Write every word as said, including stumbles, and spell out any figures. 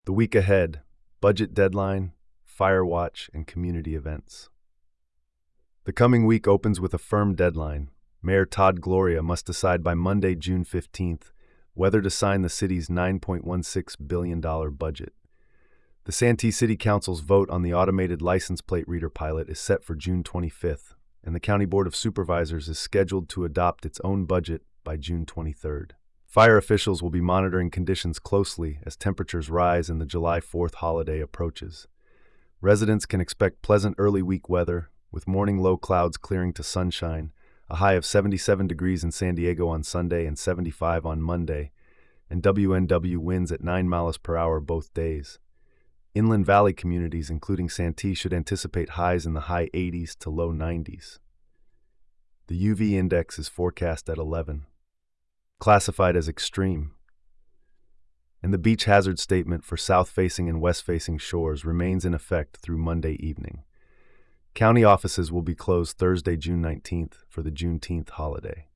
The week ahead, budget deadline, fire watch, and community events. The coming week opens with a firm deadline. Mayor Todd Gloria must decide by Monday, June fifteenth, whether to sign the city's nine point one six billion dollars budget. The Santee City Council's vote on the automated license plate reader pilot is set for June twenty-fifth, and the County Board of Supervisors is scheduled to adopt its own budget by June twenty-third. Fire officials will be monitoring conditions closely as temperatures rise and the July fourth holiday approaches. Residents can expect pleasant early week weather, with morning low clouds clearing to sunshine, a high of seventy-seven degrees in San Diego on Sunday and seventy-five on Monday, and W N W winds at nine miles per hour both days. Inland Valley communities, including Santee, should anticipate highs in the high eighties to low nineties. The U V index is forecast at eleven, classified as extreme. And the beach hazard statement for south-facing and west-facing shores remains in effect through Monday evening. County offices will be closed Thursday, June nineteenth for the Juneteenth holiday.